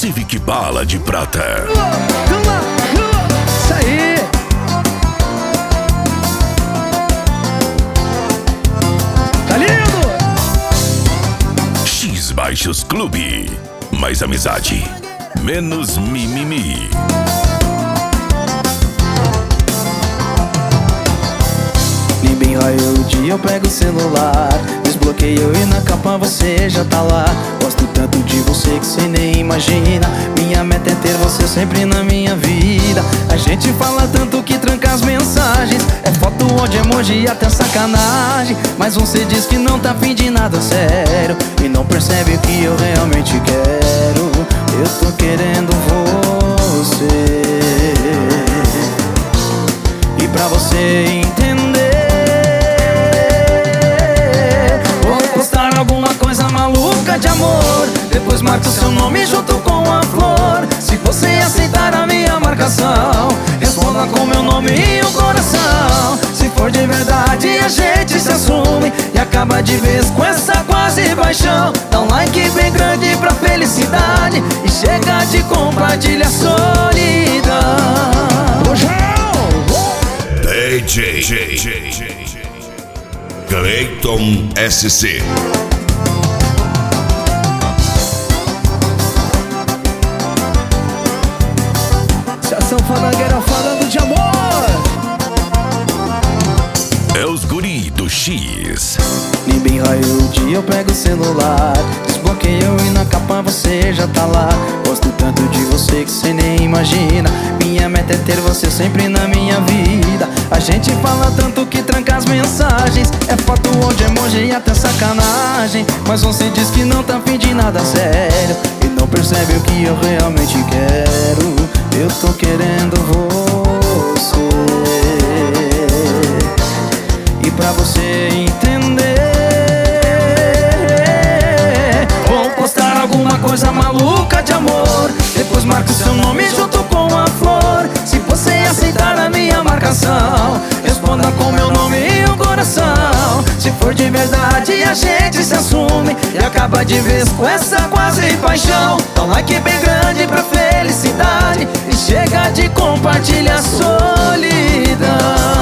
Civic Bala de Prata. Isso aí. Tá lindo. X Baixos Clube. Mais amizade, menos mimimi. Nem bem raiou o dia eu pego o celular, desbloqueio e na capa você já tá lá. Gosto tanto de você que cê nem imagina. Minha meta é ter você sempre na minha vida. A gente fala tanto que tranca as mensagens. É foto, áudio, emoji e até sacanagem. Mas você diz que não tá afim de nada sério e não percebe o que eu realmente quero. Eu tô querendo você. E pra você entender, vou postar alguma coisa maluca de amor. Depois marco seu nome junto com a flor. Se você aceitar a minha marcação, responda com meu nome e um coração. Se for de verdade a gente se assume e acaba de vez com essa quase paixão. Dá um like bem grande pra felicidade e chega de compartilhar solidão. DJ Cleiton SC. Se a sanfona era falando de amor, É os guri do X. nem bem raiou o dia eu pego o celular, desbloqueio e na capa você já tá lá. Gosto tanto de você que cê nem imagina. Minha meta é ter você sempre na minha vida. A gente fala tanto que tranca as mensagens. É foto, áudio, emoji e até sacanagem. Mas você diz que não tá afim de nada sério e não percebe o que eu realmente quero. Eu tô querendo você. E pra você entender, vou postar alguma coisa maluca de amor. Depois marco seu nome junto com a flor. Se você aceitar a minha marcação, responda com meu nome e um coração. Se for de verdade a gente se assume e acaba de vez com essa quase paixão. Dá um like bem grande pra felicidade e chega de compartilhar solidão.